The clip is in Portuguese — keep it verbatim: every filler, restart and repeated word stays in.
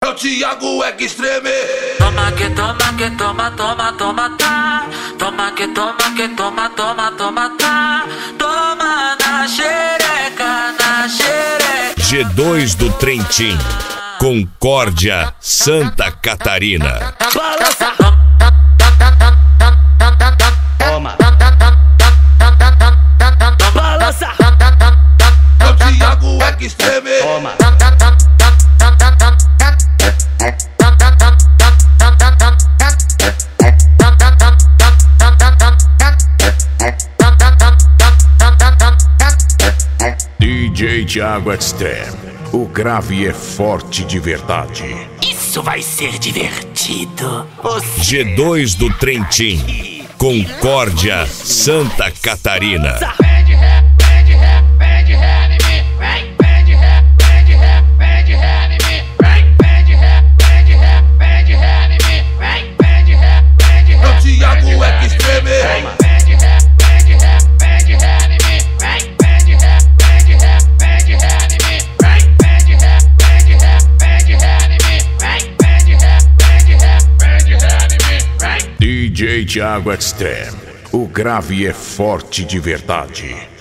o Thiago Extreme. Toma que toma que toma, toma, toma, tá. Toma que toma que toma, toma, toma, tá. Toma na xereca, na xereca. G dois do Trentin, Concórdia, Santa Catarina. Balança. Toma. Balança. O Thiago Extreme. Toma. D J Thiago Extreme, o grave é forte de verdade. Isso vai ser divertido. Você... G dois do Trentin, Concórdia, Santa Catarina. Pede ré, pede ré, pede ré em mim. Vem, pede ré, pede ré, pede ré em mim. Vem, pede ré, pede ré, pede ré em mim. Vem, pede ré, pede ré. O Thiago Extreme. Pede ré, pede ré, pede ré em mim. Vem, pede ré, pede ré, pede ré em mim. Vem, pede ré, pede ré, pede ré em mim. Vem, pede ré, pede ré, pede ré em mim. Vem. D J Thiago Extreme, o grave é forte de verdade.